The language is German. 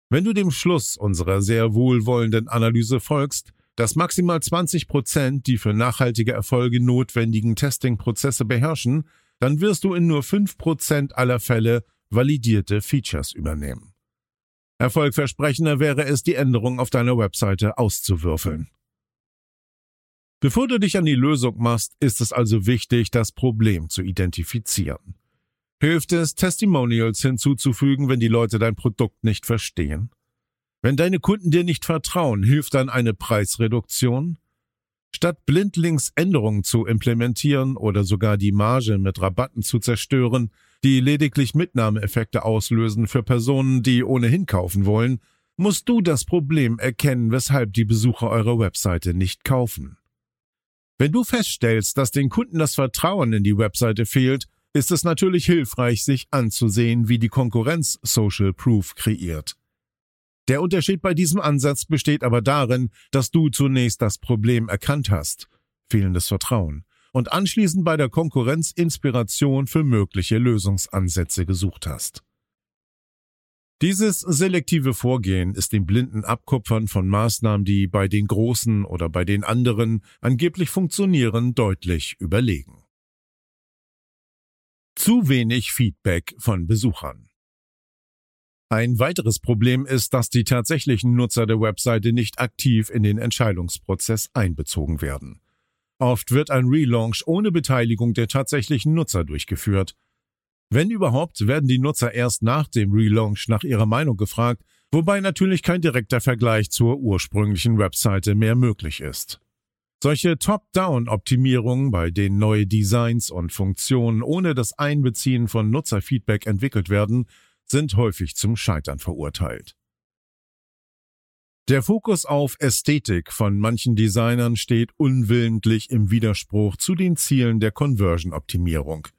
Wenn du dem Schluss unserer sehr wohlwollenden Analyse folgst, dass maximal 20% die für nachhaltige Erfolge notwendigen Testing-Prozesse beherrschen, dann wirst du in nur 5% aller Fälle validierte Features übernehmen. Erfolgversprechender wäre es, die Änderung auf deiner Webseite auszuwürfeln. Bevor du dich an die Lösung machst, ist es also wichtig, das Problem zu identifizieren. Hilft es, Testimonials hinzuzufügen, wenn die Leute dein Produkt nicht verstehen? Wenn deine Kunden dir nicht vertrauen, hilft dann eine Preisreduktion? Statt blindlings Änderungen zu implementieren oder sogar die Marge mit Rabatten zu zerstören, die lediglich Mitnahmeeffekte auslösen für Personen, die ohnehin kaufen wollen, musst du das Problem erkennen, weshalb die Besucher eurer Webseite nicht kaufen. Wenn du feststellst, dass den Kunden das Vertrauen in die Webseite fehlt, ist es natürlich hilfreich, sich anzusehen, wie die Konkurrenz Social Proof kreiert. Der Unterschied bei diesem Ansatz besteht aber darin, dass du zunächst das Problem erkannt hast, fehlendes Vertrauen, und anschließend bei der Konkurrenz Inspiration für mögliche Lösungsansätze gesucht hast. Dieses selektive Vorgehen ist dem blinden Abkupfern von Maßnahmen, die bei den Großen oder bei den anderen angeblich funktionieren, deutlich überlegen. Zu wenig Feedback von Besuchern. Ein weiteres Problem ist, dass die tatsächlichen Nutzer der Webseite nicht aktiv in den Entscheidungsprozess einbezogen werden. Oft wird ein Relaunch ohne Beteiligung der tatsächlichen Nutzer durchgeführt. Wenn überhaupt, werden die Nutzer erst nach dem Relaunch nach ihrer Meinung gefragt, wobei natürlich kein direkter Vergleich zur ursprünglichen Webseite mehr möglich ist. Solche Top-Down-Optimierungen, bei denen neue Designs und Funktionen ohne das Einbeziehen von Nutzerfeedback entwickelt werden, sind häufig zum Scheitern verurteilt. Der Fokus auf Ästhetik von manchen Designern steht unwillentlich im Widerspruch zu den Zielen der Conversion-Optimierung.